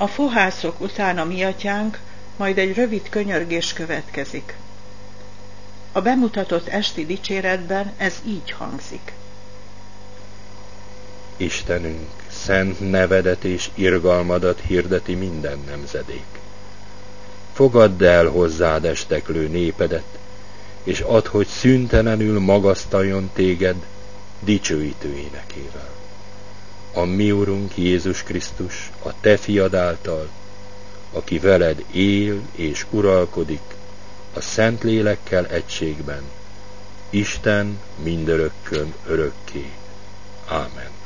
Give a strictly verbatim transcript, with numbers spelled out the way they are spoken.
A fohászok után a mi atyánk, majd egy rövid könyörgés következik. A bemutatott esti dicséretben ez így hangzik. Istenünk, szent nevedet és irgalmadat hirdeti minden nemzedék. Fogadd el hozzád esteklő népedet, és add, hogy szüntelenül magasztaljon téged dicsőítő énekével. A mi Urunk Jézus Krisztus, a te fiad által, aki veled él és uralkodik a Szentlélekkel egységben, Isten mindörökkön örökké. Ámen.